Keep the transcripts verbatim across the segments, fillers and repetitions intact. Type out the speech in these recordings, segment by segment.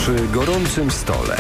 Przy gorącym stole.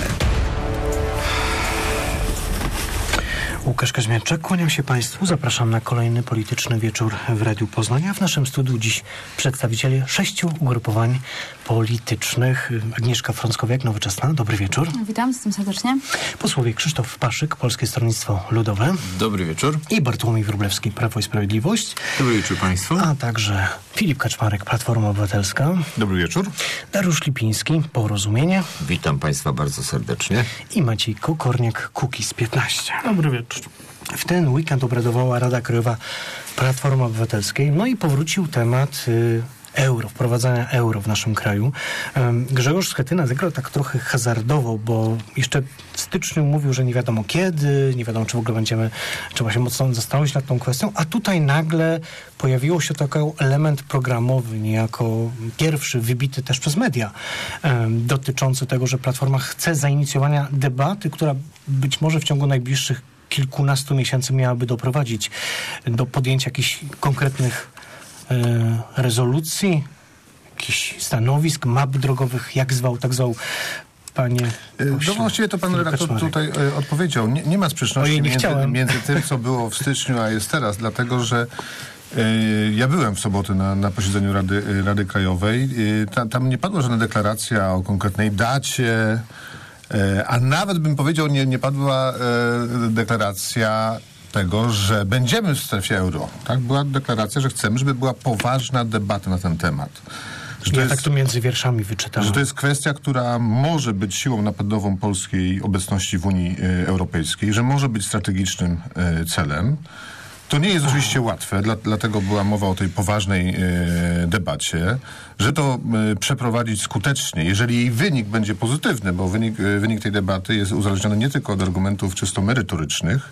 Łukasz Kaźmierczak, kłaniam się Państwu. Zapraszam na kolejny polityczny wieczór w Radiu Poznań. A w naszym studiu dziś przedstawiciele sześciu ugrupowań politycznych. Agnieszka Frąckowiak, Nowoczesna. Dobry wieczór. Witam, jestem serdecznie. Posłowie Krzysztof Paszyk, Polskie Stronnictwo Ludowe. Dobry wieczór. I Bartłomiej Wróblewski, Prawo i Sprawiedliwość. Dobry wieczór Państwu. A także Filip Kaczmarek, Platforma Obywatelska. Dobry wieczór. Dariusz Lipiński, Porozumienie. Witam Państwa bardzo serdecznie. I Maciej Kokorniak, Kukiz piętnaście. Dobry wieczór. W ten weekend obradowała Rada Krajowa Platformy Obywatelskiej. No i powrócił temat y, euro, wprowadzania euro w naszym kraju. Um, Grzegorz Schetyna zagrał tak trochę hazardowo, bo jeszcze w styczniu mówił, że nie wiadomo kiedy, nie wiadomo czy w ogóle będziemy, trzeba się mocno zastanowić nad tą kwestią, a tutaj nagle pojawiło się taki element programowy, niejako pierwszy, wybity też przez media, um, dotyczący tego, że Platforma chce zainicjowania debaty, która być może w ciągu najbliższych kilkunastu miesięcy miałaby doprowadzić do podjęcia jakichś konkretnych e, rezolucji, jakichś stanowisk, map drogowych, jak zwał, tak zwał. Panie No właściwie to pan redaktor Kaczmarek tutaj e, odpowiedział. Nie, nie ma sprzeczności Ojej, nie między, między tym, co było w styczniu, a jest teraz, dlatego że e, ja byłem w sobotę na, na posiedzeniu Rady, Rady Krajowej. E, ta, tam nie padła żadna deklaracja o konkretnej dacie, a nawet bym powiedział, nie, nie padła e, deklaracja tego, że będziemy w strefie euro. Tak? Była deklaracja, że chcemy, żeby była poważna debata na ten temat. Że to ja jest, tak to między wierszami wyczytałem. że to jest kwestia, która może być siłą napędową polskiej obecności w Unii e, Europejskiej, że może być strategicznym e, celem. To nie jest oczywiście łatwe, dla, dlatego była mowa o tej poważnej e, debacie, że to e, przeprowadzić skutecznie, jeżeli jej wynik będzie pozytywny, bo wynik, e, wynik tej debaty jest uzależniony nie tylko od argumentów czysto merytorycznych,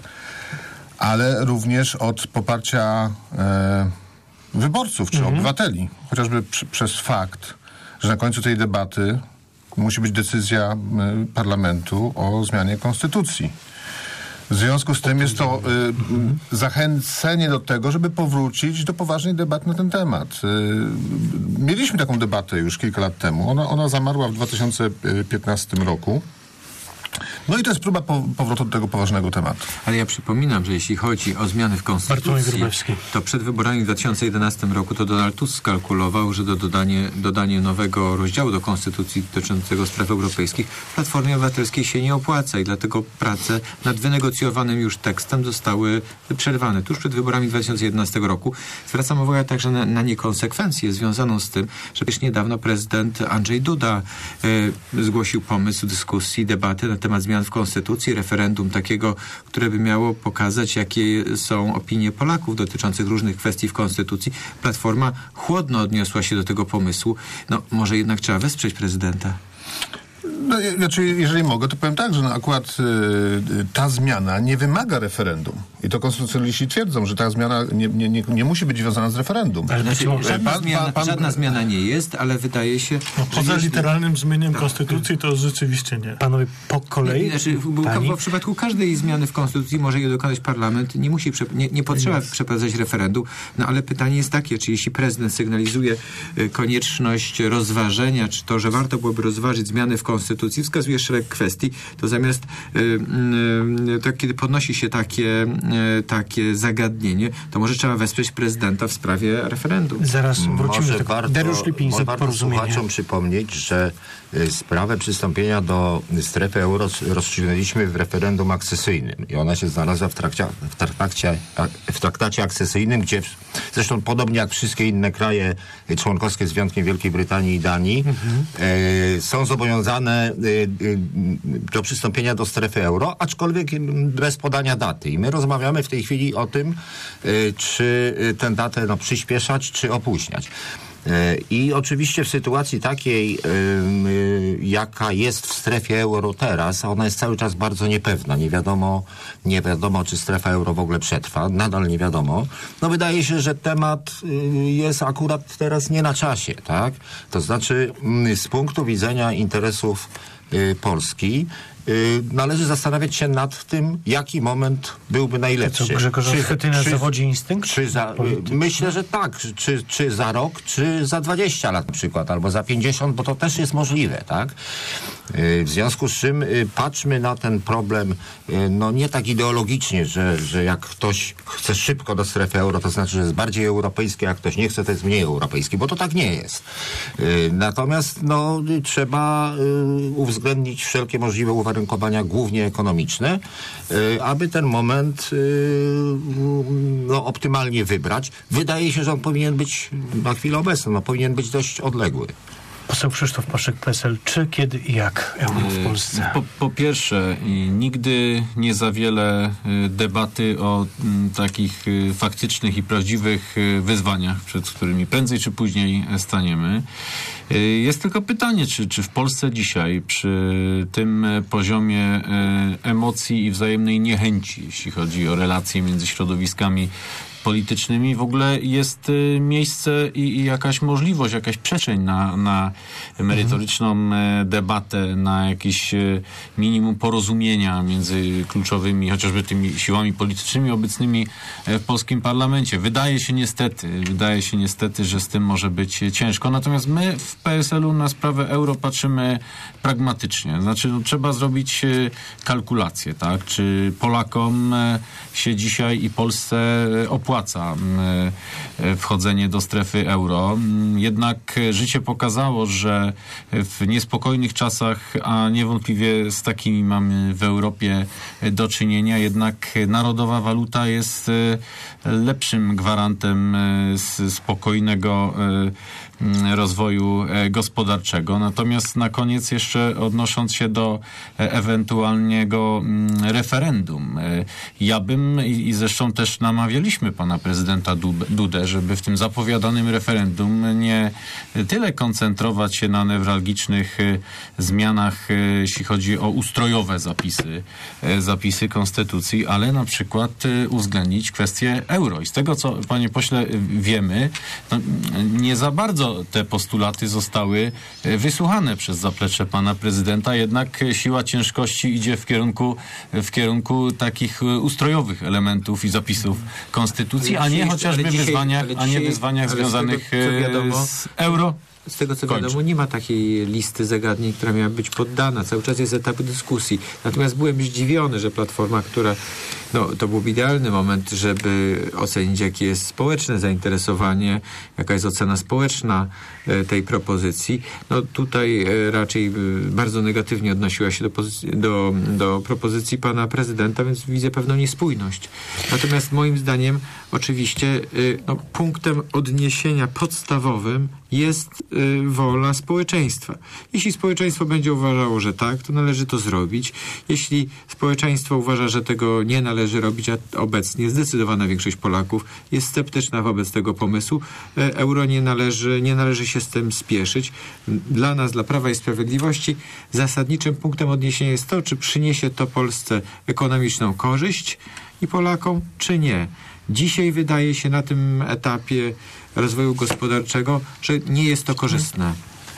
ale również od poparcia e, wyborców czy mhm. obywateli. Chociażby przy, przez fakt, że na końcu tej debaty musi być decyzja e, parlamentu o zmianie konstytucji. W związku z tym jest to y, mhm. zachęcenie do tego, żeby powrócić do poważnej debaty na ten temat. Y, mieliśmy taką debatę już kilka lat temu. Ona, ona zamarła w dwa tysiące piętnastym roku. No i to jest próba po, powrotu do tego poważnego tematu. Ale ja przypominam, że jeśli chodzi o zmiany w Konstytucji, to przed wyborami w dwa tysiące jedenastym roku to Donald Tusk skalkulował, że do dodanie, dodanie nowego rozdziału do Konstytucji dotyczącego spraw europejskich Platformie Obywatelskiej się nie opłaca i dlatego prace nad wynegocjowanym już tekstem zostały przerwane. Tuż przed wyborami dwa tysiące jedenastego roku zwracam uwagę także na, na niekonsekwencję związaną z tym, że przecież niedawno prezydent Andrzej Duda e, zgłosił pomysł dyskusji, debaty na temat zmian w Konstytucji, referendum takiego, które by miało pokazać, jakie są opinie Polaków dotyczących różnych kwestii w Konstytucji. Platforma chłodno odniosła się do tego pomysłu. No, może jednak trzeba wesprzeć prezydenta. No, znaczy, jeżeli mogę, to powiem tak, że no, akurat y, ta zmiana nie wymaga referendum. I to konstytucjonaliści twierdzą, że ta zmiana nie, nie, nie, nie musi być związana z referendum. Ale znaczy, żadna, pan, zmiana, pan, pan, żadna zmiana nie jest, ale wydaje się... No, poza jeśli... literalnym zmieniem tak. konstytucji to rzeczywiście nie. Panowie, po kolei? Znaczy, w, w przypadku każdej zmiany w konstytucji może je dokonać parlament. Nie musi, nie, nie potrzeba yes. przeprowadzać referendum. No ale pytanie jest takie, czy jeśli prezydent sygnalizuje y, konieczność rozważenia, czy to, że warto byłoby rozważyć zmiany w konstytucji, wskazuje szereg kwestii, to zamiast y, y, tak, kiedy podnosi się takie, y, takie zagadnienie, to może trzeba wesprzeć prezydenta w sprawie referendum. Zaraz wrócimy może do tego. Warto, Dariusz Lipiński, warto słuchaczom przypomnieć, że y, sprawę przystąpienia do strefy euro rozstrzygnęliśmy w referendum akcesyjnym i ona się znalazła w trakcie, w traktacie, w traktacie akcesyjnym, gdzie w, zresztą podobnie jak wszystkie inne kraje członkowskie z wyjątkiem Wielkiej Brytanii i Danii mhm. y, są zobowiązane do przystąpienia do strefy euro, aczkolwiek bez podania daty. I my rozmawiamy w tej chwili o tym, czy tę datę no, przyspieszać, czy opóźniać. I oczywiście w sytuacji takiej, jaka jest w strefie euro teraz, a ona jest cały czas bardzo niepewna. Nie wiadomo, nie wiadomo, czy strefa euro w ogóle przetrwa. Nadal nie wiadomo. No wydaje się, że temat jest akurat teraz nie na czasie, tak? To znaczy z punktu widzenia interesów Polski y, należy zastanawiać się nad tym, jaki moment byłby najlepszy. Co, Grzegorz Schetyna zawodzi instynkt? Czy za, myślę, że tak. Czy, czy za rok, czy za dwadzieścia lat na przykład, albo za pięćdziesiąt, bo to też jest możliwe, tak? Y, w związku z czym y, patrzmy na ten problem y, no nie tak ideologicznie, że, że jak ktoś chce szybko do strefy euro, to znaczy, że jest bardziej europejski, a jak ktoś nie chce, to jest mniej europejski, bo to tak nie jest. Y, natomiast no, y, trzeba y, uwzględnić wszelkie możliwe uwarunkowania, głównie ekonomiczne, y, aby ten moment y, no, optymalnie wybrać. Wydaje się, że on powinien być na chwilę obecną, no, powinien być dość odległy. Poseł Krzysztof Paszyk, P S L. Czy, kiedy i jak euro w Polsce? Po, po pierwsze, nigdy nie za wiele debaty o m, takich y, faktycznych i prawdziwych y, wyzwaniach, przed którymi prędzej czy później staniemy. Y, jest tylko pytanie, czy, czy w Polsce dzisiaj przy tym poziomie y, emocji i wzajemnej niechęci, jeśli chodzi o relacje między środowiskami politycznymi, w ogóle jest y, miejsce i, i jakaś możliwość, jakaś przestrzeń na, na merytoryczną mhm. debatę, na jakieś y, minimum porozumienia między kluczowymi, chociażby tymi siłami politycznymi obecnymi w polskim parlamencie. Wydaje się niestety, wydaje się niestety, że z tym może być ciężko. Natomiast my w P S L u na sprawę euro patrzymy pragmatycznie. Znaczy, no, trzeba zrobić y, kalkulację, tak? Czy Polakom y, się dzisiaj i Polsce opłaca opłaca wchodzenie do strefy euro. Jednak życie pokazało, że w niespokojnych czasach, a niewątpliwie z takimi mamy w Europie do czynienia, jednak narodowa waluta jest lepszym gwarantem spokojnego rozwoju gospodarczego. Natomiast na koniec jeszcze odnosząc się do ewentualnego referendum. Ja bym i zresztą też namawialiśmy pana prezydenta Dudę, żeby w tym zapowiadanym referendum nie tyle koncentrować się na newralgicznych zmianach, jeśli chodzi o ustrojowe zapisy, zapisy konstytucji, ale na przykład uwzględnić kwestię euro. I z tego, co, panie pośle, wiemy, no, nie za bardzo te postulaty zostały wysłuchane przez zaplecze pana prezydenta, jednak siła ciężkości idzie w kierunku, w kierunku takich ustrojowych elementów i zapisów konstytucji, a nie chociażby dzisiaj, wyzwaniach, dzisiaj, a nie wyzwaniach związanych z, tego, wiadomo, z euro. Z tego, co Kończy. wiadomo, nie ma takiej listy zagadnień, która miała być poddana. Cały czas jest etap dyskusji. Natomiast byłem zdziwiony, że Platforma, która, no to był idealny moment, żeby ocenić, jakie jest społeczne zainteresowanie, jaka jest ocena społeczna e, tej propozycji. No tutaj e, raczej e, bardzo negatywnie odnosiła się do, pozycji, do, do propozycji pana prezydenta, więc widzę pewną niespójność. Natomiast moim zdaniem oczywiście e, no, punktem odniesienia podstawowym jest y, wola społeczeństwa. Jeśli społeczeństwo będzie uważało, że tak, to należy to zrobić. Jeśli społeczeństwo uważa, że tego nie należy robić, a obecnie zdecydowana większość Polaków jest sceptyczna wobec tego pomysłu, y, euro nie należy, nie należy się z tym spieszyć. Dla nas, dla Prawa i Sprawiedliwości, zasadniczym punktem odniesienia jest to, czy przyniesie to Polsce ekonomiczną korzyść i Polakom, czy nie. Dzisiaj wydaje się na tym etapie rozwoju gospodarczego, że nie jest to korzystne.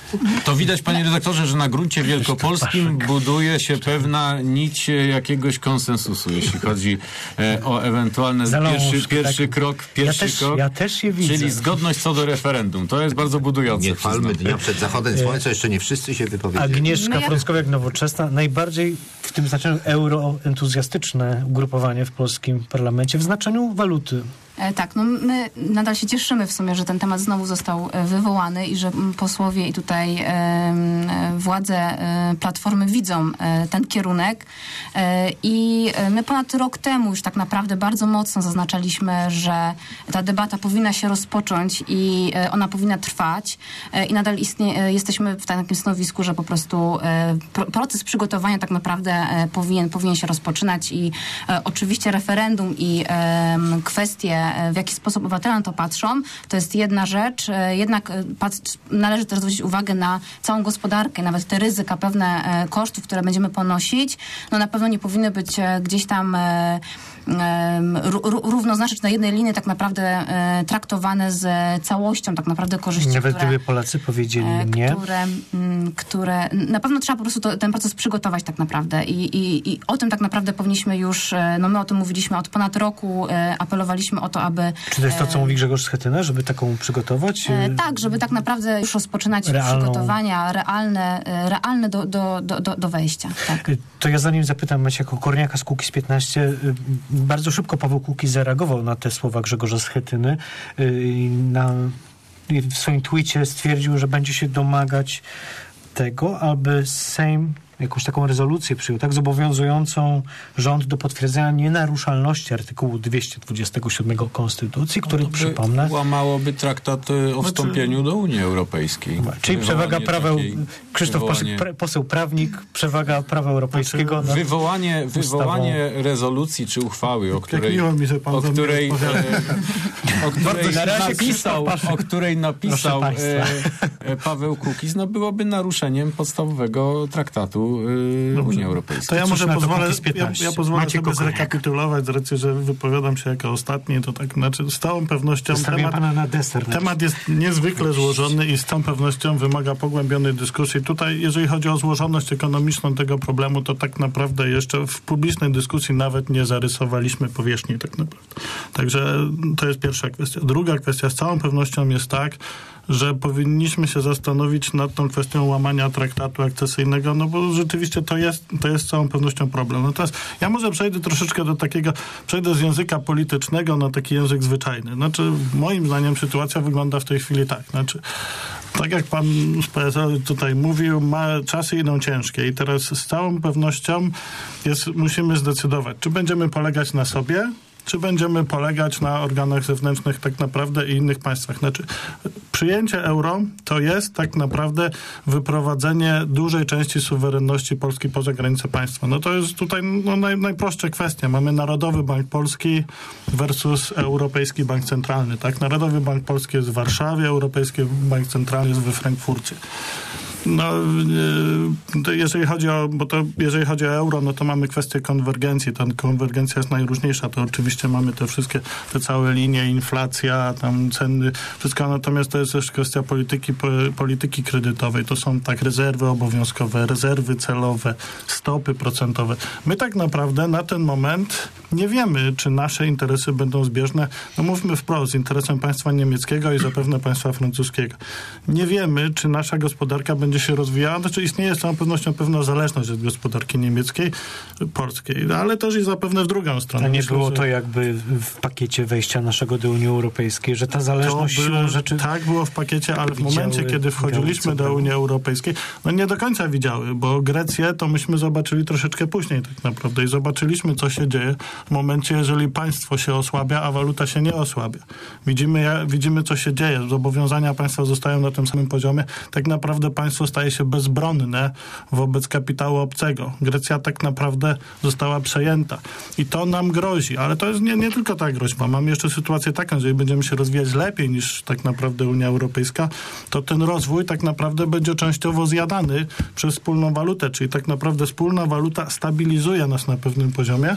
To widać, panie redaktorze, że na gruncie wielkopolskim buduje się pewna nić jakiegoś konsensusu, jeśli chodzi e, o ewentualny pierwszy, pierwszy tak. krok, pierwszy ja też, krok, ja też je widzę. Czyli zgodność co do referendum. To jest bardzo budujące. Nie chwalmy dnia przed zachodem słońca, jeszcze nie wszyscy się wypowiedzieli. Agnieszka Frąckowiak, Nowoczesna, najbardziej w tym znaczeniu euroentuzjastyczne ugrupowanie w polskim parlamencie w znaczeniu waluty. E, tak, no my nadal się cieszymy w sumie, że ten temat znowu został e, wywołany i że m, posłowie i tutaj e, e, władze e, Platformy widzą e, ten kierunek e, i e, my ponad rok temu już tak naprawdę bardzo mocno zaznaczaliśmy, że ta debata powinna się rozpocząć i e, ona powinna trwać e, i nadal istnie, e, jesteśmy w takim stanowisku, że po prostu e, pro, proces przygotowania tak naprawdę e, powinien, powinien się rozpoczynać i e, oczywiście referendum i e, kwestie, w jaki sposób obywatele na to patrzą, to jest jedna rzecz. Jednak patrz, należy też zwrócić uwagę na całą gospodarkę, nawet te ryzyka, pewne kosztów, które będziemy ponosić, no na pewno nie powinny być gdzieś tam równoznaczne, na jednej linii tak naprawdę traktowane z całością tak naprawdę korzyści, Nawet które, gdyby Polacy powiedzieli nie. Które, które na pewno trzeba po prostu to, ten proces przygotować tak naprawdę I, i, i o tym tak naprawdę powinniśmy już, no my o tym mówiliśmy od ponad roku, apelowaliśmy o to, aby... Czy to jest to, co mówi Grzegorz Schetyna, żeby taką przygotować? Tak, żeby tak naprawdę już rozpoczynać Realną... przygotowania realne, realne do, do, do, do, do wejścia. Tak. To ja zanim zapytam Macieja Korniaka z Kukiz piętnaście, bardzo szybko Paweł Kukiz zareagował na te słowa Grzegorza Schetyny. Na, w swoim tweecie stwierdził, że będzie się domagać tego, aby Sejm jakąś taką rezolucję przyjął, tak, zobowiązującą rząd do potwierdzenia nienaruszalności artykułu dwieście dwudziestego siódmego Konstytucji, który, no przypomnę... łamałoby traktat o wstąpieniu do Unii Europejskiej. Czyli przewaga prawa... Krzysztof wywołanie... Poseł, poseł prawnik, przewaga prawa europejskiego... Znaczy, wywołanie wywołanie rezolucji czy uchwały, o której... Mi, że pan o której, e, o której na razie napisał, o której napisał e, Paweł Kukiz, no byłoby naruszeniem podstawowego traktatu Unii Europejskiej. To ja może pozwolę, ja, ja pozwolę sobie zrekapitulować, z racji, że wypowiadam się jako ostatni, to tak, znaczy z całą pewnością temat, pana na deser, temat jest niezwykle złożony i z całą pewnością wymaga pogłębionej dyskusji. Tutaj, jeżeli chodzi o złożoność ekonomiczną tego problemu, to tak naprawdę jeszcze w publicznej dyskusji nawet nie zarysowaliśmy powierzchni tak naprawdę. Także to jest pierwsza kwestia. Druga kwestia z całą pewnością jest tak, że powinniśmy się zastanowić nad tą kwestią łamania traktatu akcesyjnego, no bo rzeczywiście to jest, to jest z całą pewnością problem. No teraz ja może przejdę troszeczkę do takiego, przejdę z języka politycznego na taki język zwyczajny. Znaczy, moim zdaniem sytuacja wygląda w tej chwili tak. Znaczy, tak jak pan z P S L tutaj mówił, ma, czasy idą ciężkie i teraz z całą pewnością jest, musimy zdecydować, czy będziemy polegać na sobie, czy będziemy polegać na organach zewnętrznych tak naprawdę i innych państwach. Znaczy, przyjęcie euro to jest tak naprawdę wyprowadzenie dużej części suwerenności Polski poza granice państwa. No to jest tutaj no, naj, najprostsza kwestia. Mamy Narodowy Bank Polski versus Europejski Bank Centralny. Tak? Narodowy Bank Polski jest w Warszawie, Europejski Bank Centralny jest we Frankfurcie. No, jeżeli chodzi o, bo to, jeżeli chodzi o euro, no to mamy kwestię konwergencji. Ta konwergencja jest najróżniejsza. To oczywiście mamy te wszystkie, te całe linie, inflacja, tam ceny, wszystko. Natomiast to jest też kwestia polityki, polityki kredytowej. To są tak rezerwy obowiązkowe, rezerwy celowe, stopy procentowe. My tak naprawdę na ten moment nie wiemy, czy nasze interesy będą zbieżne. No mówmy wprost, z interesem państwa niemieckiego i zapewne państwa francuskiego. Nie wiemy, czy nasza gospodarka będzie się rozwijała, znaczy istnieje z całą pewnością pewna zależność od gospodarki niemieckiej, polskiej, ale też i zapewne w drugą stronę. A nie Myślę, było że... to jakby w pakiecie wejścia naszego do Unii Europejskiej, że ta zależność było, siłą rzeczy... Tak, było w pakiecie, ale w momencie, kiedy wchodziliśmy do Unii Europejskiej, no nie do końca widziały, bo Grecję to myśmy zobaczyli troszeczkę później tak naprawdę i zobaczyliśmy, co się dzieje w momencie, jeżeli państwo się osłabia, a waluta się nie osłabia. Widzimy, widzimy co się dzieje. Zobowiązania państwa zostają na tym samym poziomie. Tak naprawdę państwo staje się bezbronne wobec kapitału obcego. Grecja tak naprawdę została przejęta. I to nam grozi. Ale to jest nie, nie tylko ta groźba. Mamy jeszcze sytuację taką, że jeżeli będziemy się rozwijać lepiej niż tak naprawdę Unia Europejska, to ten rozwój tak naprawdę będzie częściowo zjadany przez wspólną walutę. Czyli tak naprawdę wspólna waluta stabilizuje nas na pewnym poziomie,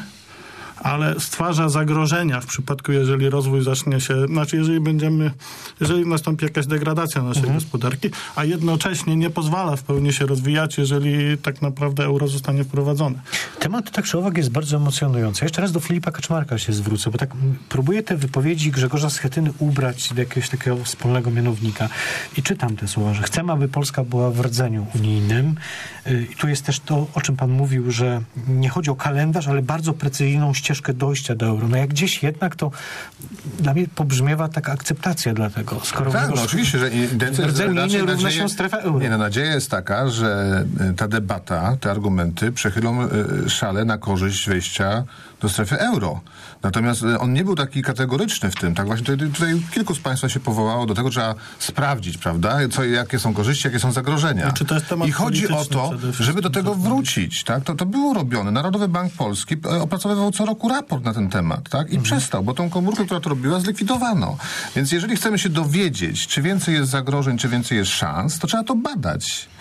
ale stwarza zagrożenia w przypadku, jeżeli rozwój zacznie się, znaczy jeżeli będziemy, jeżeli nastąpi jakaś degradacja naszej mhm. gospodarki, a jednocześnie nie pozwala w pełni się rozwijać, jeżeli tak naprawdę euro zostanie wprowadzone. Temat tak czy owak jest bardzo emocjonujący. Jeszcze raz do Filipa Kaczmarka się zwrócę, bo tak próbuję te wypowiedzi Grzegorza Schetyny ubrać do jakiegoś takiego wspólnego mianownika i czytam te słowa, że chcemy, aby Polska była w rdzeniu unijnym. I tu jest też to, o czym pan mówił, że nie chodzi o kalendarz, ale bardzo precyzyjną ścieżkę dojścia do euro. No jak gdzieś jednak to dla mnie pobrzmiewa taka akceptacja dla tego. Skoro tak, no oczywiście, że rdzeń unijny równa się strefa euro. Nie, no, nadzieja jest taka, że ta debata, te argumenty przechylą szale na korzyść wejścia do strefy euro. Natomiast on nie był taki kategoryczny w tym. Tak właśnie tutaj, tutaj kilku z państwa się powołało do tego, że trzeba sprawdzić, prawda, co, jakie są korzyści, jakie są zagrożenia. Czy to jest temat I chodzi o to, żeby do tego wrócić. Tak? To, to było robione. Narodowy Bank Polski opracowywał co roku raport na ten temat. Tak? I mhm. przestał, bo tą komórkę, która to robiła, zlikwidowano. Więc jeżeli chcemy się dowiedzieć, czy więcej jest zagrożeń, czy więcej jest szans, to trzeba to badać.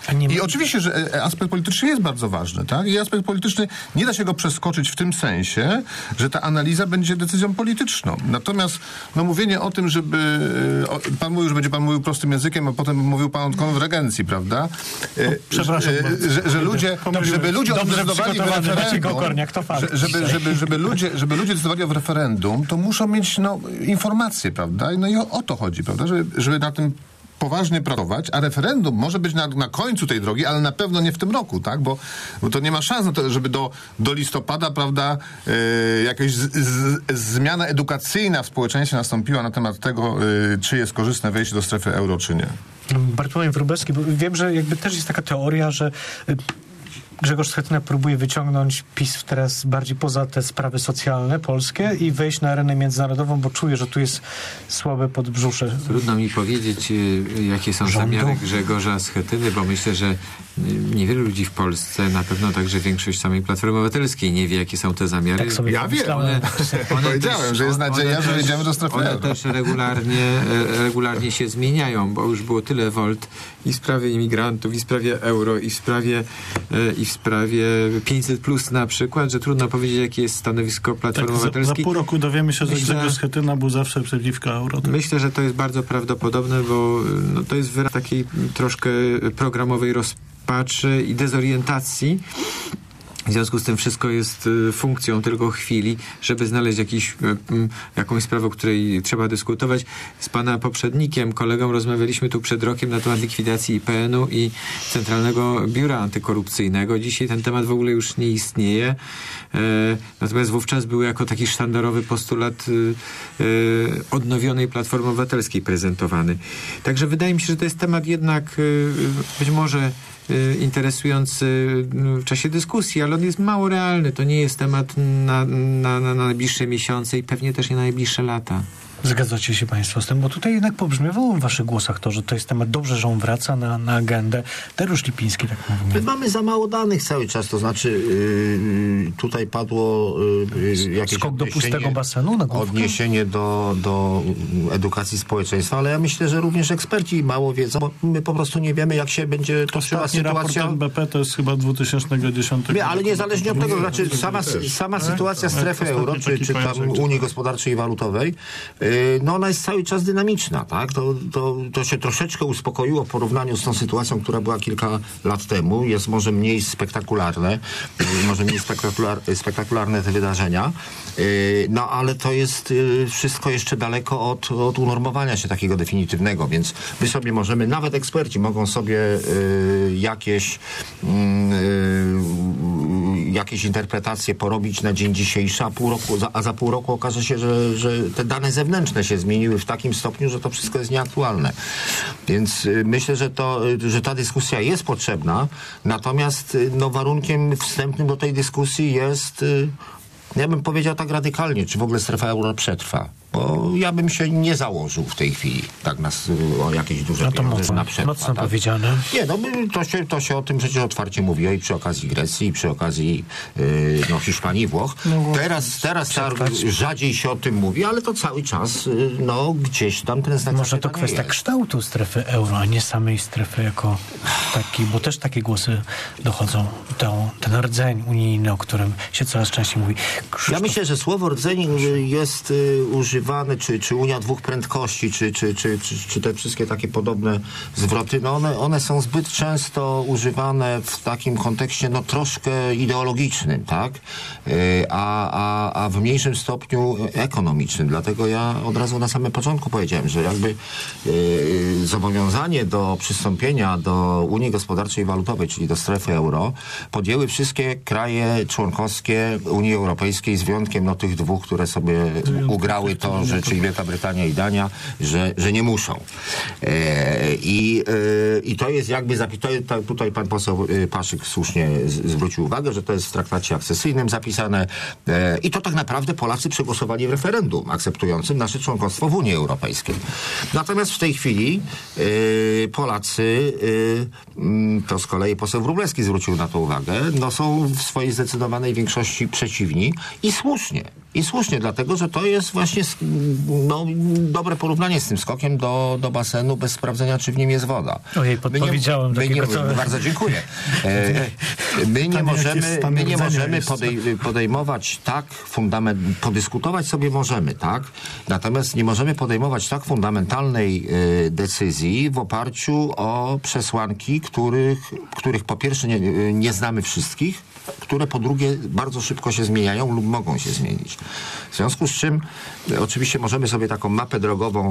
I oczywiście, że aspekt polityczny jest bardzo ważny, tak? I aspekt polityczny nie da się go przeskoczyć w tym sensie, że ta analiza będzie decyzją polityczną. Natomiast no, mówienie o tym, żeby... O, pan mówił, że będzie pan mówił prostym językiem, a potem mówił pan o konwergencji, prawda? O, przepraszam że, że, że ludzie, żeby ludzie decydowali w referendum, że, żeby, żeby, żeby, ludzie, żeby ludzie decydowali o referendum, to muszą mieć no, informacje, prawda? No i o, o to chodzi, prawda? Żeby, żeby na tym poważnie pracować, a referendum może być na, na końcu tej drogi, ale na pewno nie w tym roku, tak? Bo, bo to nie ma szans na to, żeby do, do listopada, prawda, yy, jakaś z, z, zmiana edukacyjna w społeczeństwie nastąpiła na temat tego, yy, czy jest korzystne wejście do strefy euro, czy nie. Bartłomiej Wróblewski, bo wiem, że jakby też jest taka teoria, że Grzegorz Schetyna próbuje wyciągnąć PiS teraz bardziej poza te sprawy socjalne polskie i wejść na arenę międzynarodową, bo czuje, że tu jest słabe podbrzusze. Trudno mi powiedzieć, jakie są rządu. zamiary Grzegorza Schetyny, bo myślę, że niewielu ludzi w Polsce, na pewno także większość samej Platformy Obywatelskiej nie wie, jakie są te zamiary. Tak sobie ja wiem. One, one Powiedziałem, też, że jest nadzieja, że wejdziemy do strefy One euro. też regularnie, regularnie się zmieniają, bo już było tyle wolt i w sprawie imigrantów, i w sprawie euro, i w sprawie i w sprawie pięćset plus na przykład, że trudno powiedzieć, jakie jest stanowisko Platformy tak, Obywatelskiej. Za, za pół roku dowiemy się, że Myślę, Grzegorz Schetyna był zawsze przeciwko euro. Tak? Myślę, że to jest bardzo prawdopodobne, bo no, to jest wyraz takiej troszkę programowej rozpaczy i dezorientacji. W związku z tym wszystko jest funkcją tylko chwili, żeby znaleźć jakiś, jakąś sprawę, o której trzeba dyskutować. Z pana poprzednikiem, kolegą, rozmawialiśmy tu przed rokiem na temat likwidacji I P N-u i Centralnego Biura Antykorupcyjnego. Dzisiaj ten temat w ogóle już nie istnieje. E, natomiast wówczas był jako taki sztandarowy postulat e, odnowionej Platformy Obywatelskiej prezentowany. Także wydaje mi się, że to jest temat jednak e, być może interesujący w czasie dyskusji, ale on jest mało realny. To nie jest temat na, na, na najbliższe miesiące i pewnie też nie na najbliższe lata. Zgadzacie się państwo z tym? Bo tutaj jednak pobrzmiewało w waszych głosach to, że to jest temat, dobrze, że on wraca na, na agendę. Dariusz Lipiński tak mówi. My mamy za mało danych cały czas, to znaczy yy, tutaj padło yy, jakieś skok do pustego basenu na główkę? Odniesienie do, do edukacji społeczeństwa, ale ja myślę, że również eksperci mało wiedzą, bo my po prostu nie wiemy, jak się będzie toczyła sytuacja. Raport N B P to jest chyba dwa tysiące dziesiąty. Nie, ale niezależnie od tego, znaczy sama, sama sytuacja strefy euro, czy, czy tam Unii Gospodarczej i Walutowej, no ona jest cały czas dynamiczna, tak? To, to, to się troszeczkę uspokoiło w porównaniu z tą sytuacją, która była kilka lat temu. Jest może mniej spektakularne, może mniej spektakular, spektakularne te wydarzenia, no ale to jest wszystko jeszcze daleko od, od unormowania się takiego definitywnego, więc my sobie możemy, nawet eksperci mogą sobie jakieś jakieś interpretacje porobić na dzień dzisiejszy, a, pół roku, a za pół roku okaże się, że, że te dane zewnętrzne się zmieniły w takim stopniu, że to wszystko jest nieaktualne. Więc y, myślę, że, to, y, że ta dyskusja jest potrzebna, natomiast y, no, warunkiem wstępnym do tej dyskusji jest, y, ja bym powiedział tak radykalnie, czy w ogóle strefa euro przetrwa. Bo ja bym się nie założył w tej chwili tak na, o jakieś duże no to pieniądze mocno, na przetrwa. Mocno tak? powiedziane. Nie, no to się, to się o tym przecież otwarcie mówiło i przy okazji Grecji, i przy okazji yy, no, Hiszpanii i Włoch. No, teraz teraz ta, rzadziej się o tym mówi, ale to cały czas yy, no, gdzieś tam ten znak. Może to kwestia jest. kształtu strefy euro, a nie samej strefy jako takiej, bo też takie głosy dochodzą. To, ten rdzeń unijny, o którym się coraz częściej mówi. Krzysztof... Ja myślę, że słowo rdzeń jest y, używane, czy, czy Unia dwóch prędkości, czy, czy, czy, czy, czy te wszystkie takie podobne zwroty, no one, one są zbyt często używane w takim kontekście no troszkę ideologicznym, tak? Y, a, a, a w mniejszym stopniu ekonomicznym. Dlatego ja od razu na samym początku powiedziałem, że jakby y, zobowiązanie do przystąpienia do Unii Gospodarczej i Walutowej, czyli do strefy euro, podjęły wszystkie kraje członkowskie Unii Europejskiej z wyjątkiem no, tych dwóch, które sobie ugrały to, że czyli Wielka Brytania i Dania, że, że nie muszą. E, i, e, I to jest jakby zapisane, tutaj pan poseł Paszyk słusznie z, zwrócił uwagę, że to jest w traktacie akcesyjnym zapisane e, i to tak naprawdę Polacy przegłosowali w referendum akceptującym nasze członkostwo w Unii Europejskiej. Natomiast w tej chwili e, Polacy, e, to z kolei poseł Wróblewski zwrócił na to uwagę, no są w swojej zdecydowanej większości przeciwni i słusznie. I słusznie, dlatego, że to jest właśnie no, dobre porównanie z tym skokiem do, do basenu oceanu bez sprawdzenia, czy w nim jest woda. Ojej, podpowiedziałem my nie, my takiego nie, Bardzo dziękuję. E, my nie możemy, my nie możemy podej, podejmować tak fundament, podyskutować sobie możemy, tak? Natomiast nie możemy podejmować tak fundamentalnej e, decyzji w oparciu o przesłanki, których, których po pierwsze nie, nie znamy wszystkich, które po drugie bardzo szybko się zmieniają lub mogą się zmienić. W związku z czym e, oczywiście możemy sobie taką mapę drogową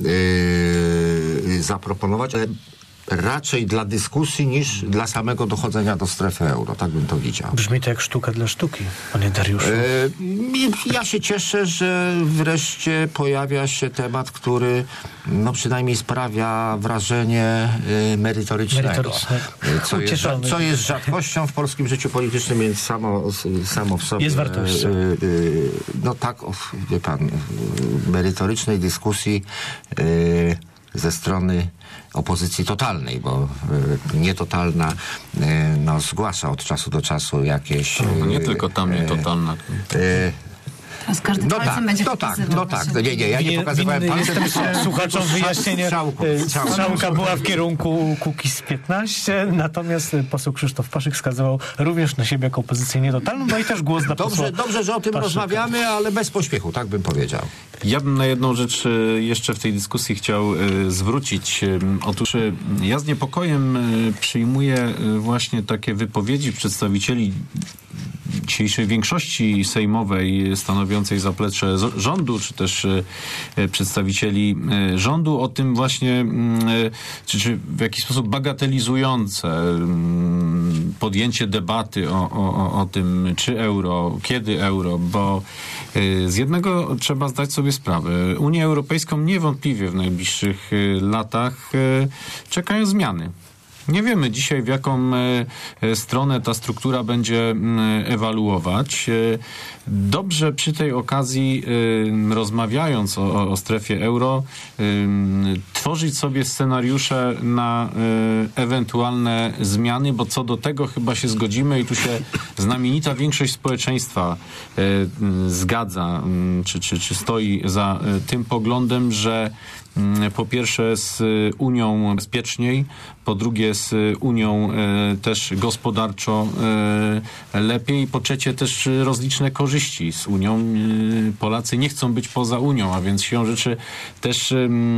e, zaproponować, ale raczej dla dyskusji niż dla samego dochodzenia do strefy euro. Tak bym to widział. Brzmi to jak sztuka dla sztuki, panie Dariuszu. E, ja się cieszę, że wreszcie pojawia się temat, który no przynajmniej sprawia wrażenie e, merytorycznego. Merytoryczne. Co jest, co jest rzadkością w polskim życiu politycznym, więc samo, samo w sobie... Jest wartością. E, e, no tak, o, wie pan, merytorycznej dyskusji e, ze strony opozycji totalnej, bo y, nietotalna y, no, zgłasza od czasu do czasu jakieś... Y, no, nie tylko tam nietotalna. Y, y, Teraz każdy no palcem tak, będzie no tak, pokazywał. no tak. No nie, nie, ja nie pokazywałem palcem. Jestem słuchaczom wyjaśnienia. Strzałka była w kierunku Kukiz piętnaście, natomiast poseł Krzysztof Paszyk wskazywał również na siebie jako opozycję nietotalną, no i też głos dla posła Dobrze, dobrze, że o tym Paszyka. rozmawiamy, ale bez pośpiechu, tak bym powiedział. Ja bym na jedną rzecz jeszcze w tej dyskusji chciał zwrócić. Otóż ja z niepokojem przyjmuję właśnie takie wypowiedzi przedstawicieli dzisiejszej większości sejmowej stanowiącej zaplecze rządu, czy też przedstawicieli rządu o tym właśnie, czy, czy w jakiś sposób bagatelizujące podjęcie debaty o, o, o tym, czy euro, kiedy euro, bo z jednego trzeba zdać sobie sprawę. Unię Europejską niewątpliwie w najbliższych latach czekają zmiany. Nie wiemy dzisiaj, w jaką stronę ta struktura będzie ewaluować. Dobrze przy tej okazji, rozmawiając o, o strefie euro, tworzyć sobie scenariusze na ewentualne zmiany, bo co do tego chyba się zgodzimy i tu się znamienita większość społeczeństwa zgadza, czy, czy, czy stoi za tym poglądem, że po pierwsze z Unią bezpieczniej, po drugie z Unią też gospodarczo lepiej, po trzecie też rozliczne korzyści z Unią. Polacy nie chcą być poza Unią, a więc siłą rzeczy też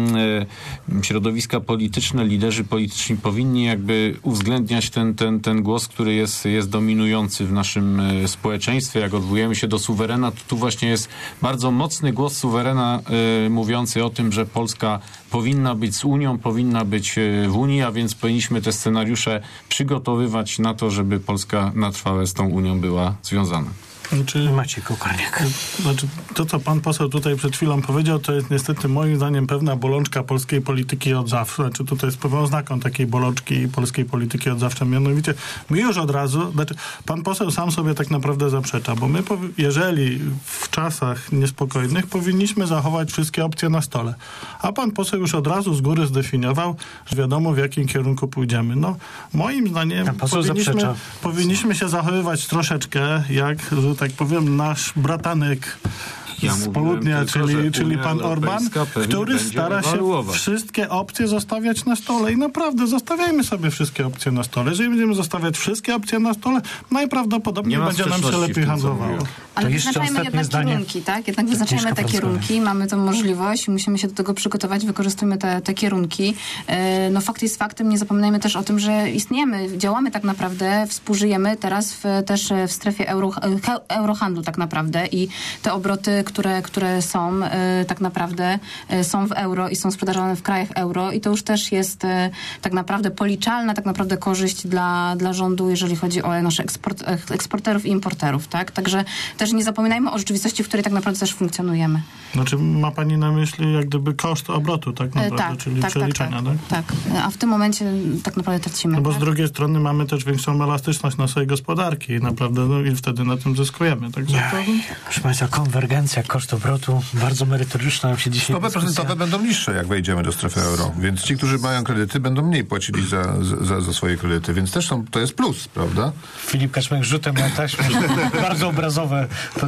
środowiska polityczne, liderzy polityczni powinni jakby uwzględniać ten, ten, ten głos, który jest, jest dominujący w naszym społeczeństwie. Jak odwołujemy się do suwerena, to tu właśnie jest bardzo mocny głos suwerena mówiący o tym, że Polska powinna być z Unią, powinna być w Unii, a więc powinniśmy te scenariusze przygotowywać na to, żeby Polska na trwałe z tą Unią była związana. Znaczy, Maciej Kokarniak. Znaczy, to, co pan poseł tutaj przed chwilą powiedział, to jest niestety moim zdaniem pewna bolączka polskiej polityki od zawsze. Znaczy, tutaj jest pewną oznaką takiej bolączki polskiej polityki od zawsze. Mianowicie, my już od razu, znaczy, pan poseł sam sobie tak naprawdę zaprzecza, bo my, jeżeli w czasach niespokojnych, powinniśmy zachować wszystkie opcje na stole. A pan poseł już od razu z góry zdefiniował, że wiadomo, w jakim kierunku pójdziemy. No, moim zdaniem powinniśmy, powinniśmy się zachowywać troszeczkę jak, że tak powiem, nasz bratanek Ja z południa, tylko, czyli, czyli pan Orban, który stara się ewaluować. wszystkie opcje zostawiać na stole. I naprawdę zostawiajmy sobie wszystkie opcje na stole. Jeżeli będziemy zostawiać wszystkie opcje na stole, najprawdopodobniej będzie nam się lepiej handlowało. Ale wyznaczajmy jednak zdanie. kierunki, tak? Jednak wyznaczajmy te kierunki, mamy tą możliwość, musimy się do tego przygotować, wykorzystujmy te, te kierunki. No fakt jest faktem, nie zapominajmy też o tym, że istniejemy, działamy tak naprawdę, współżyjemy teraz w, też w strefie euro, eurohandlu tak naprawdę i te obroty, które, które są tak naprawdę są w euro i są sprzedażone w krajach euro i to już też jest tak naprawdę policzalna tak naprawdę korzyść dla, dla rządu, jeżeli chodzi o naszych eksport, eksporterów i importerów, tak? Także też nie zapominajmy o rzeczywistości, w której tak naprawdę też funkcjonujemy. Znaczy ma pani na myśli jak gdyby koszt obrotu, tak naprawdę, tak, czyli tak, przeliczenia, tak, tak? Tak, a w tym momencie tak naprawdę tracimy. No bo tak? z drugiej strony mamy też większą elastyczność naszej gospodarki i naprawdę no, i wtedy na tym zyskujemy. Także to... Proszę Państwa, konwergencja, koszt obrotu, bardzo merytoryczna nam się dzisiaj Stopy procentowe będą niższe, jak wejdziemy do strefy euro, więc ci, którzy mają kredyty, będą mniej płacili za, za, za swoje kredyty, więc też są, to jest plus, prawda? Filip Kaczmarek rzutem na taśmę, bardzo obrazowe.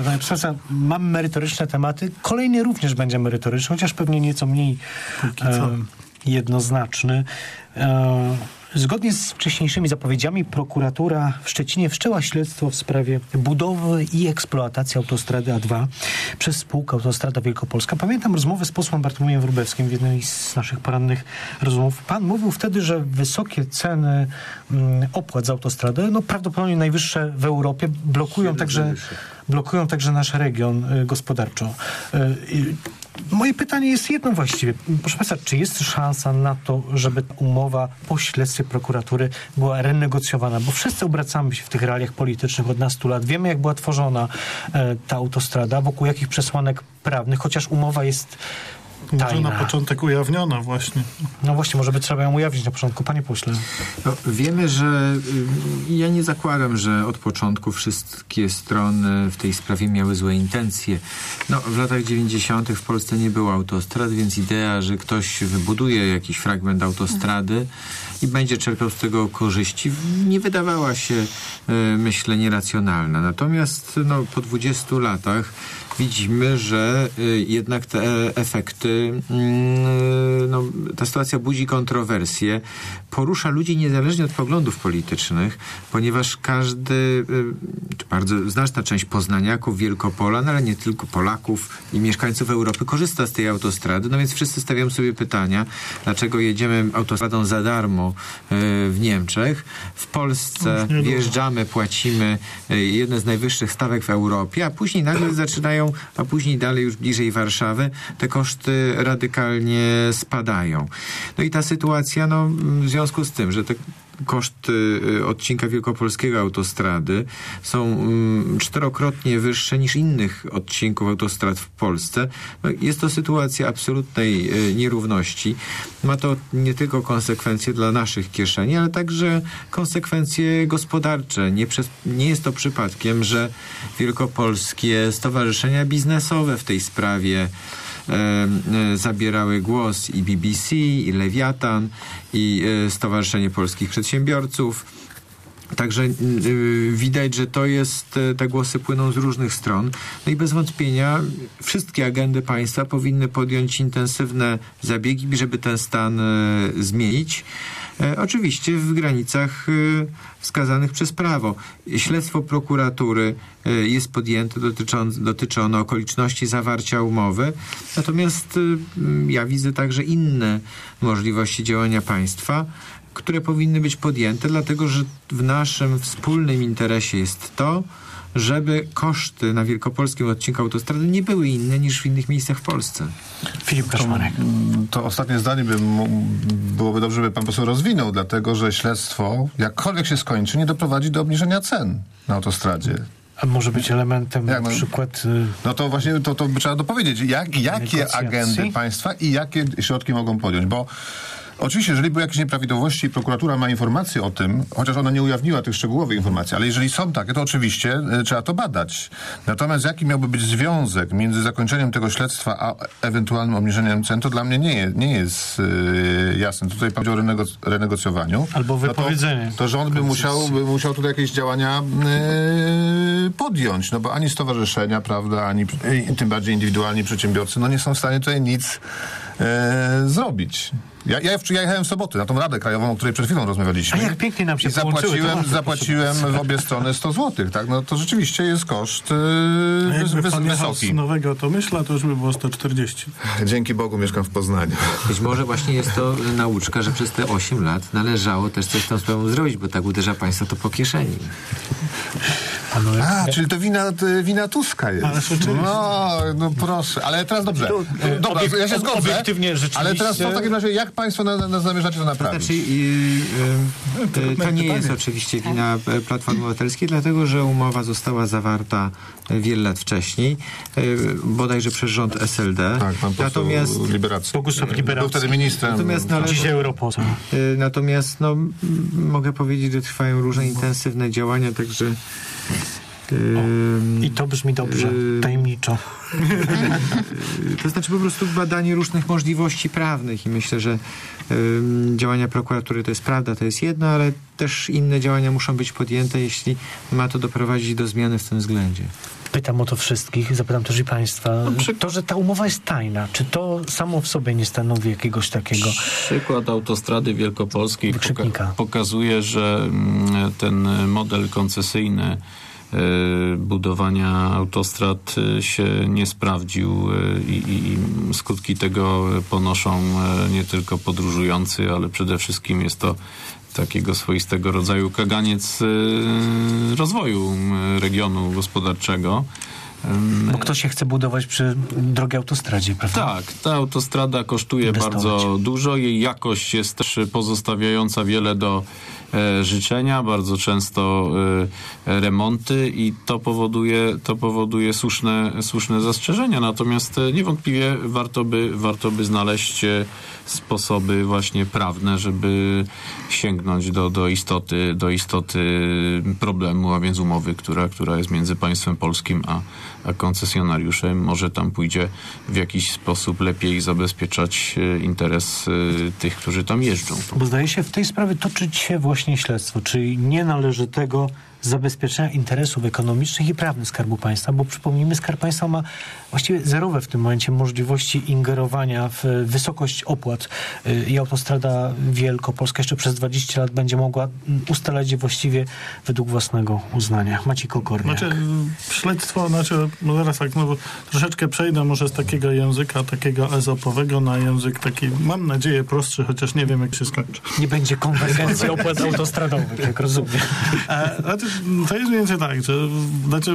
Mamy merytoryczne tematy, kolejny również będzie merytoryczny, chociaż pewnie nieco mniej... Póki co. jednoznaczny. E, Zgodnie z wcześniejszymi zapowiedziami prokuratura w Szczecinie wszczęła śledztwo w sprawie budowy i eksploatacji autostrady A dwa przez spółkę Autostrada Wielkopolska. Pamiętam rozmowę z posłem Bartłomiejem Wróblewskim w jednej z naszych porannych rozmów. Pan mówił wtedy, że wysokie ceny mm, opłat za autostradę, no prawdopodobnie najwyższe w Europie, blokują także, blokują także nasz region y, gospodarczo. Y, y, Moje pytanie jest jedno właściwie. Proszę Państwa, czy jest szansa na to, żeby ta umowa po śledztwie prokuratury była renegocjowana? Bo wszyscy obracamy się w tych realiach politycznych od nastu lat. Wiemy, jak była tworzona e, ta autostrada, wokół jakich przesłanek prawnych, chociaż umowa jest tajna. Może na początek ujawniona właśnie. No właśnie, może by trzeba ją ujawnić na początku. Panie pośle. No, wiemy, że y, ja nie zakładam, że od początku wszystkie strony w tej sprawie miały złe intencje. No, w latach dziewięćdziesiątych w Polsce nie było autostrad, więc idea, że ktoś wybuduje jakiś fragment autostrady i będzie czerpał z tego korzyści, nie wydawała się, y, myślę, nieracjonalna. Natomiast no, po dwudziestu latach widzimy, że y, jednak te efekty, y, no, ta sytuacja budzi kontrowersje, porusza ludzi niezależnie od poglądów politycznych, ponieważ każdy, y, czy bardzo znaczna część poznaniaków, Wielkopolan, ale nie tylko Polaków i mieszkańców Europy korzysta z tej autostrady, no więc wszyscy stawiają sobie pytania, dlaczego jedziemy autostradą za darmo y, w Niemczech, w Polsce wjeżdżamy, płacimy y, jedne z najwyższych stawek w Europie, a później nagle zaczynają a później dalej już bliżej Warszawy te koszty radykalnie spadają. No i ta sytuacja, no w związku z tym, że te koszty odcinka wielkopolskiego autostrady są um, czterokrotnie wyższe niż innych odcinków autostrad w Polsce. No, jest to sytuacja absolutnej e, nierówności. Ma to nie tylko konsekwencje dla naszych kieszeni, ale także konsekwencje gospodarcze. Nie, przez, nie jest to przypadkiem, że wielkopolskie stowarzyszenia biznesowe w tej sprawie E, e, zabierały głos i B B C, i Lewiatan, i e, Stowarzyszenie Polskich Przedsiębiorców. Także y, widać, że to jest, te głosy płyną z różnych stron. No i bez wątpienia wszystkie agendy państwa powinny podjąć intensywne zabiegi, żeby ten stan y, zmienić. E, oczywiście w granicach y, wskazanych przez prawo. Śledztwo prokuratury y, jest podjęte, dotyczą, dotyczy ono okoliczności zawarcia umowy. Natomiast y, ja widzę także inne możliwości działania państwa, które powinny być podjęte, dlatego że w naszym wspólnym interesie jest to, żeby koszty na wielkopolskim odcinku autostrady nie były inne niż w innych miejscach w Polsce. Filip Kaszmarek. To, to ostatnie zdanie by, byłoby dobrze, żeby pan poseł rozwinął, dlatego że śledztwo, jakkolwiek się skończy, nie doprowadzi do obniżenia cen na autostradzie. A może być elementem jak, na no, przykład... No to właśnie to, to by trzeba dopowiedzieć, jak, jakie agendy państwa i jakie środki mogą podjąć, bo oczywiście, jeżeli były jakieś nieprawidłowości i prokuratura ma informacje o tym, chociaż ona nie ujawniła tych szczegółowych informacji, ale jeżeli są takie, to oczywiście y, trzeba to badać. Natomiast jaki miałby być związek między zakończeniem tego śledztwa a ewentualnym obniżeniem cen, to dla mnie nie jest, nie jest y, jasne. Tutaj powiedział o renego- renegocjowaniu. Albo wypowiedzenie. No to, to rząd by musiał, by musiał tutaj jakieś działania y, podjąć, no bo ani stowarzyszenia, prawda, ani y, tym bardziej indywidualni przedsiębiorcy, no nie są w stanie tutaj nic y, zrobić. Ja, ja, ja jechałem w sobotę na tą Radę Krajową, o której przed chwilą rozmawialiśmy. A jak pięknie nam się I zapłaciłem, zapłaciłem w obie strony sto złotych, tak? No to rzeczywiście jest koszt yy, A jakby wys, pan jechał wysoki. z Nowego Tomyśla, to już by było sto czterdzieści. Dzięki Bogu mieszkam w Poznaniu. Być może właśnie jest to nauczka, że przez te osiem lat należało też coś z tą sprawą zrobić, bo tak uderza państwa to po kieszeni. A, czyli to wina, wina Tuska jest. Ale no, no proszę, ale teraz dobrze. Dobra, obiek- ja się zgodzę. obiektywnie rzeczywiście- Ale teraz to w takim razie, jak państwo na, na, zamierzacie to naprawić? Znaczy, yy, yy, to nie jest oczywiście wina e, Platformy Obywatelskiej, dlatego że umowa została zawarta e, wiele lat wcześniej, e, bodajże przez rząd S L D. Tak, pan poseł Natomiast Liberacji. Bogusław Liberacki. Był wtedy ministrem. Natomiast należy- Dzisiaj Europoseł. e, Natomiast no, m, mogę powiedzieć, że trwają różne intensywne działania, także O, i to brzmi dobrze, tajemniczo. To znaczy po prostu badanie różnych możliwości prawnych i myślę, że y, działania prokuratury to jest prawda, to jest jedno, ale też inne działania muszą być podjęte, jeśli ma to doprowadzić do zmiany w tym względzie. Pytam o to wszystkich, zapytam też i państwa. To, że ta umowa jest tajna, czy to samo w sobie nie stanowi jakiegoś takiego... Przykład autostrady wielkopolskiej poka- pokazuje, że ten model koncesyjny budowania autostrad się nie sprawdził i, i skutki tego ponoszą nie tylko podróżujący, ale przede wszystkim jest to takiego swoistego rodzaju kaganiec rozwoju regionu gospodarczego. Bo kto się chce budować przy drogiej autostradzie, prawda? Tak, ta autostrada kosztuje bardzo dużo, jej jakość jest też pozostawiająca wiele do e, życzenia, bardzo często e, remonty i to powoduje, to powoduje słuszne, słuszne zastrzeżenia. Natomiast e, niewątpliwie warto by, warto by znaleźć e, sposoby właśnie prawne, żeby sięgnąć do, do, istoty, do istoty problemu, a więc umowy, która, która jest między państwem polskim a, a koncesjonariuszem. Może tam pójdzie w jakiś sposób lepiej zabezpieczać interes tych, którzy tam jeżdżą. Bo zdaje się w tej sprawie toczyć się właśnie śledztwo, czyli nienależytego zabezpieczenia interesów ekonomicznych i prawnych Skarbu Państwa, bo przypomnijmy, Skarb Państwa ma właściwie zerowe w tym momencie możliwości ingerowania w wysokość opłat i autostrada wielkopolska jeszcze przez dwadzieścia lat będzie mogła ustalać je właściwie według własnego uznania. Maciej Kokorniak. Znaczy, śledztwo, znaczy, no zaraz tak, no, troszeczkę przejdę może z takiego języka, takiego ezopowego na język taki, mam nadzieję, prostszy, chociaż nie wiem, jak się skończy. Nie będzie konwergencji opłat autostradowych, jak rozumiem. E, znaczy, to jest mniej więcej tak, że znaczy,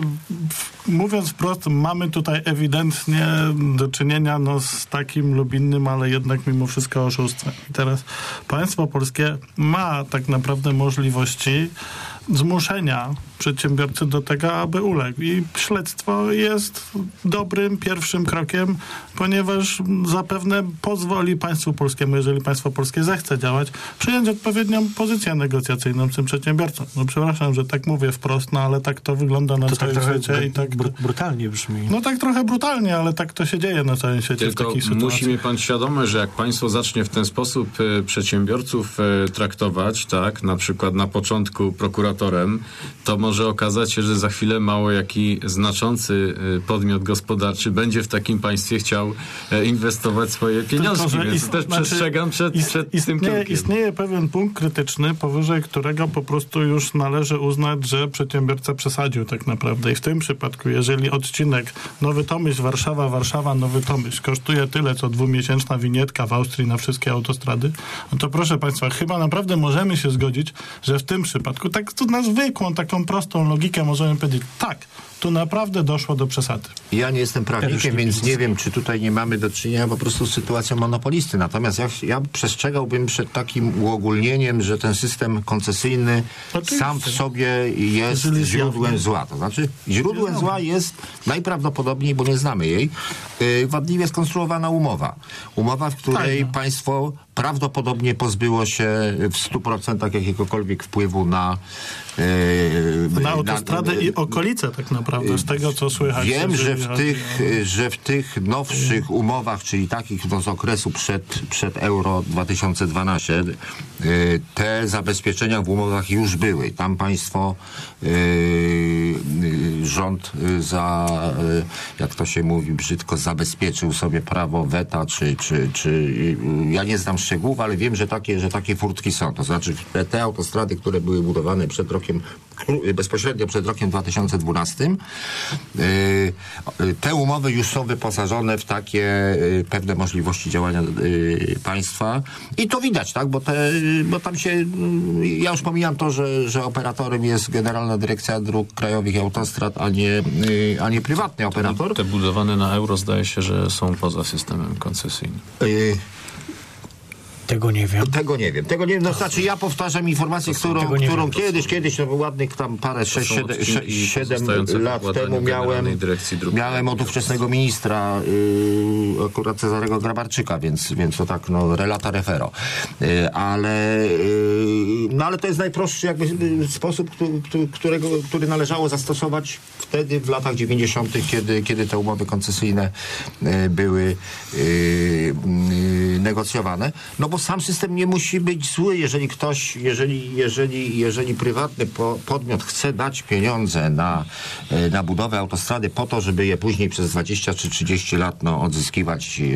mówiąc wprost, mamy tutaj ewidentnie do czynienia no, z takim lub innym, ale jednak mimo wszystko oszustwem. I teraz państwo polskie ma tak naprawdę możliwości zmuszenia przedsiębiorcy do tego, aby uległ. I śledztwo jest dobrym pierwszym krokiem, ponieważ zapewne pozwoli państwu polskiemu, jeżeli państwo polskie zechce działać, przyjąć odpowiednią pozycję negocjacyjną z tym przedsiębiorcą. No przepraszam, że tak mówię wprost, no ale tak to wygląda na to całym tak świecie. Br- i tak br- brutalnie brzmi. No tak trochę brutalnie, ale tak to się dzieje na całym świecie. Tylko w takich sytuacjach. musi mieć pan świadomość, że jak państwo zacznie w ten sposób e, przedsiębiorców e, traktować, tak, na przykład na początku prokuratorem, to może okazać się, że za chwilę mało jaki znaczący e, podmiot gospodarczy będzie w takim państwie chciał e, inwestować swoje pieniążki, Tylko, więc ist- też znaczy, przestrzegam przed, ist- przed istnieje, tym kierunkiem. Istnieje pewien punkt krytyczny, powyżej którego po prostu już należy uznać, że przedsiębiorca przesadził tak naprawdę. I w tym przypadku, jeżeli odcinek Nowy Tomyśl, Warszawa, Warszawa, Nowy Tomyśl kosztuje tyle, co dwumiesięczna winietka w Austrii na wszystkie autostrady, no to proszę państwa, chyba naprawdę możemy się zgodzić, że w tym przypadku, tak to na zwykłą, taką prostą logikę możemy powiedzieć, tak, tu naprawdę doszło do przesady. Ja nie jestem prawnikiem, więc nie wiem, czy tutaj nie mamy do czynienia po prostu z sytuacją monopolisty. Natomiast ja, ja przestrzegałbym przed takim uogólnieniem, że ten system koncesyjny Oczywiście. sam w sobie jest Jeżeli źródłem jawny. zła. To znaczy źródłem zła jest najprawdopodobniej, bo nie znamy jej, yy, wadliwie skonstruowana umowa. Umowa, w której Tajna. państwo prawdopodobnie pozbyło się w stu procentach jakiegokolwiek wpływu na Na autostradę na, i okolice tak naprawdę, z tego co słychać. Wiem, że jeżeli w, chodzi tych, o- że w tych nowszych umowach, czyli takich no, z okresu przed, przed Euro dwa tysiące dwanaście, y, te zabezpieczenia w umowach już były. Tam państwo, y, y, rząd y, za, y, jak to się mówi brzydko, zabezpieczył sobie prawo weta, czy, czy, czy y, ja nie znam szczegółów, ale wiem, że takie, że takie furtki są. To znaczy te, te autostrady, które były budowane przed rokiem, bezpośrednio przed rokiem dwa tysiące dwunastym, te umowy już są wyposażone w takie pewne możliwości działania państwa i to widać, tak, bo, te, bo tam się, ja już pomijam to, że, że operatorem jest Generalna Dyrekcja Dróg Krajowych i Autostrad, a nie, a nie prywatny operator. Te budowane na euro zdaje się, że są poza systemem koncesyjnym. Tego nie wiem. Tego nie wiem. Tego nie wiem. No, znaczy ja powtarzam informację, którą, którą kiedyś, kiedyś, no ładnych tam parę, sześć, siedem, siedem lat temu miałem, miałem od ówczesnego ministra, yy, akurat Cezarego Grabarczyka, więc, więc to tak, no, relata refero. Yy, ale, yy, no, ale to jest najprostszy jakby sposób, który, którego, który należało zastosować wtedy w latach dziewięćdziesiątych, kiedy, kiedy te umowy koncesyjne yy, były yy, yy, negocjowane. No bo sam system nie musi być zły, jeżeli ktoś, jeżeli, jeżeli, jeżeli prywatny po, podmiot chce dać pieniądze na, na budowę autostrady po to, żeby je później przez dwadzieścia czy trzydzieści lat no, odzyskiwać yy,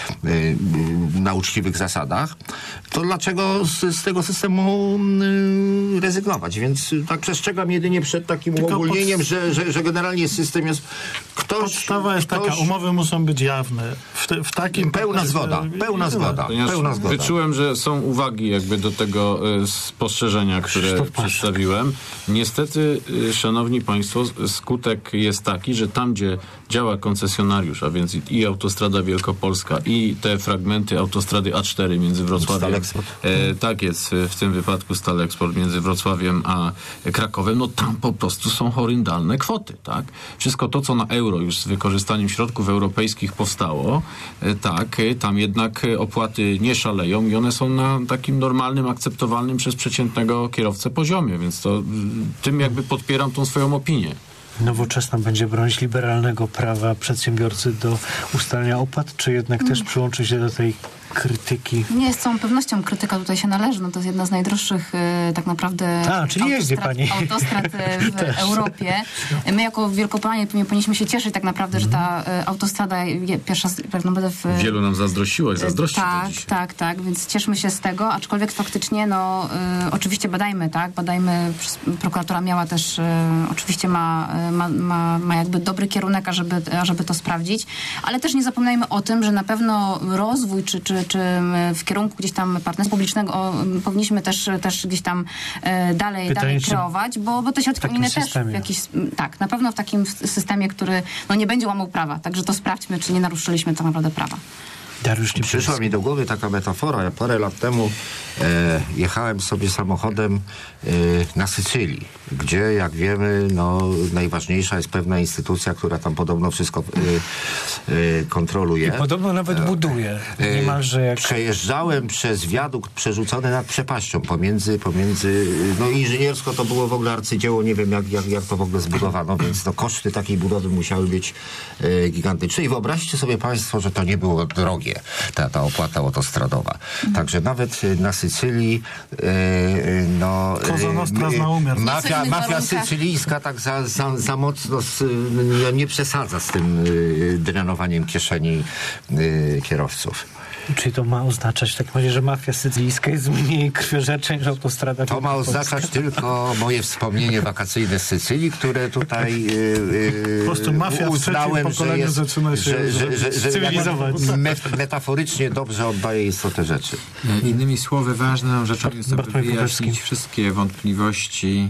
yy, na uczciwych zasadach, to dlaczego z, z tego systemu yy, rezygnować? Więc tak przestrzegam jedynie przed takim Tylko uogólnieniem, pod... że, że, że generalnie system jest... Ktoś, Podstawa jest ktoś... taka, umowy muszą być jawne. W, te, w takim... Pełna zgoda, pełna zgoda, pełna zgoda. Wyczułem, że są uwagi jakby do tego y, spostrzeżenia, które przedstawiłem. Niestety, y, szanowni państwo, skutek jest taki, że tam, gdzie działa koncesjonariusz, a więc i, i autostrada Wielkopolska, i te fragmenty autostrady A cztery między Wrocławiem... E, tak jest, w tym wypadku Staleksport między Wrocławiem a Krakowem, no tam po prostu są horrendalne kwoty, tak? Wszystko to, co na euro już z wykorzystaniem środków europejskich powstało, e, tak, e, tam jednak opłaty nie szaleją i one są na takim normalnym, akceptowalnym przez przeciętnego kierowcę poziomie, więc to tym jakby podpieram tą swoją opinię. Nowoczesna będzie bronić liberalnego prawa przedsiębiorcy do ustalenia opłat, czy jednak też przyłączy się do tej krytyki? Nie, z całą pewnością krytyka tutaj się należy. No to jest jedna z najdroższych e, tak naprawdę A, czyli jeździ pani. autostrad e, w Europie. My jako Wielkopolanie powinniśmy się cieszyć tak naprawdę, że ta e, autostrada je, pierwsza tak naprawdę w... Wielu nam zazdrościło i zazdrości. Tak, tak, tak, więc cieszmy się z tego, aczkolwiek faktycznie, no e, oczywiście badajmy, tak, badajmy, prokuratura miała też, e, oczywiście ma, ma, ma, ma jakby dobry kierunek, ażeby, ażeby to sprawdzić, ale też nie zapominajmy o tym, że na pewno rozwój czy, czy czy w kierunku gdzieś tam partnerstwa publicznego o, powinniśmy też, też gdzieś tam e, dalej, Pytanie, dalej kreować, bo, bo te środki unijne też w jakiś, tak, na pewno w takim systemie, który no, nie będzie łamał prawa. Także to sprawdźmy, czy nie naruszyliśmy tak naprawdę prawa. Dariusz, przyszła mi do głowy taka metafora. Ja parę lat temu e, jechałem sobie samochodem e, na Sycylii, gdzie, jak wiemy, no, najważniejsza jest pewna instytucja, która tam podobno wszystko e, e, kontroluje. I podobno nawet buduje. Niemalże jak... Przejeżdżałem przez wiadukt przerzucony nad przepaścią pomiędzy, pomiędzy no inżyniersko to było w ogóle arcydzieło, nie wiem jak, jak, jak to w ogóle zbudowano, więc no, koszty takiej budowy musiały być e, gigantyczne. I wyobraźcie sobie państwo, że to nie było drogie. Ta, ta opłata autostradowa. Mhm. Także nawet na Sycylii e, no, e, mafia, mafia sycylijska tak za, za, za mocno z, no, nie przesadza z tym e, drenowaniem kieszeni e, kierowców. Czyli to ma oznaczać w takim razie, że mafia sycylijska jest mniej krwiożercza niż autostrada To ma oznaczać tylko moje wspomnienie wakacyjne z Sycylii, które tutaj yy, po prostu mafia uznałem, że, jest, zaczyna się że, że, że, że cywilizować. Me- metaforycznie dobrze oddaje istotę rzeczy. Innymi słowy, ważną rzeczą jest, aby wyjaśnić wszystkie wątpliwości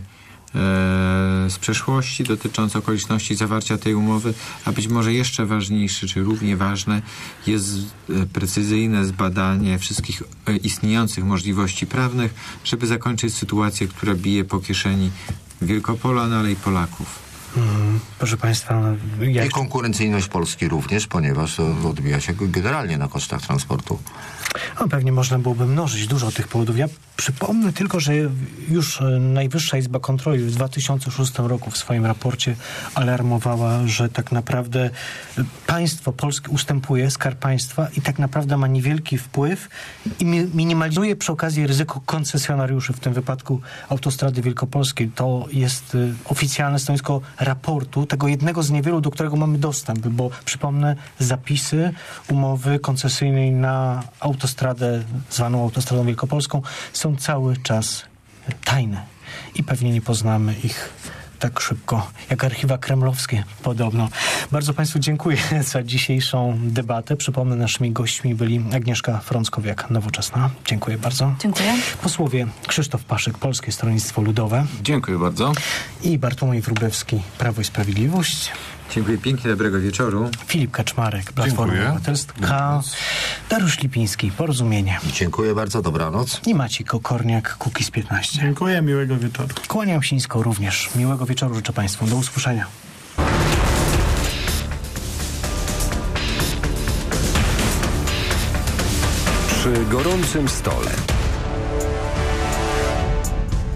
z przeszłości dotyczące okoliczności zawarcia tej umowy, a być może jeszcze ważniejsze, czy równie ważne jest precyzyjne zbadanie wszystkich istniejących możliwości prawnych, żeby zakończyć sytuację, która bije po kieszeni Wielkopolan, ale i Polaków. Hmm, proszę Państwa... Jak... I konkurencyjność Polski również, ponieważ to odbija się generalnie na kosztach transportu. No, pewnie można byłoby mnożyć dużo tych powodów. Ja przypomnę tylko, że już Najwyższa Izba Kontroli w dwa tysiące szóstym roku w swoim raporcie alarmowała, że tak naprawdę państwo polskie ustępuje, Skarb Państwa i tak naprawdę ma niewielki wpływ i mi- minimalizuje przy okazji ryzyko koncesjonariuszy, w tym wypadku autostrady wielkopolskiej. To jest y, oficjalne stanowisko raportu, tego jednego z niewielu, do którego mamy dostęp, bo przypomnę, zapisy umowy koncesyjnej na autostradę, zwaną autostradą wielkopolską, są cały czas tajne i pewnie nie poznamy ich tak szybko, jak archiwa kremlowskie podobno. Bardzo Państwu dziękuję za dzisiejszą debatę. Przypomnę, naszymi gośćmi byli Agnieszka Frąckowiak, Nowoczesna. Dziękuję bardzo. Dziękuję. Posłowie Krzysztof Paszyk, Polskie Stronnictwo Ludowe. Dziękuję bardzo. I Bartłomiej Wróblewski, Prawo i Sprawiedliwość. Dziękuję pięknie, dobrego wieczoru. Filip Kaczmarek, Platforma Dziękuję. Obywatelska, Dariusz Lipiński, Porozumienie. Dziękuję bardzo, dobranoc. I Maciej Kokorniak, Kukiz piętnaście. Dziękuję, miłego wieczoru. Kłaniam się nisko również. Miłego wieczoru życzę Państwu. Do usłyszenia. Przy gorącym stole.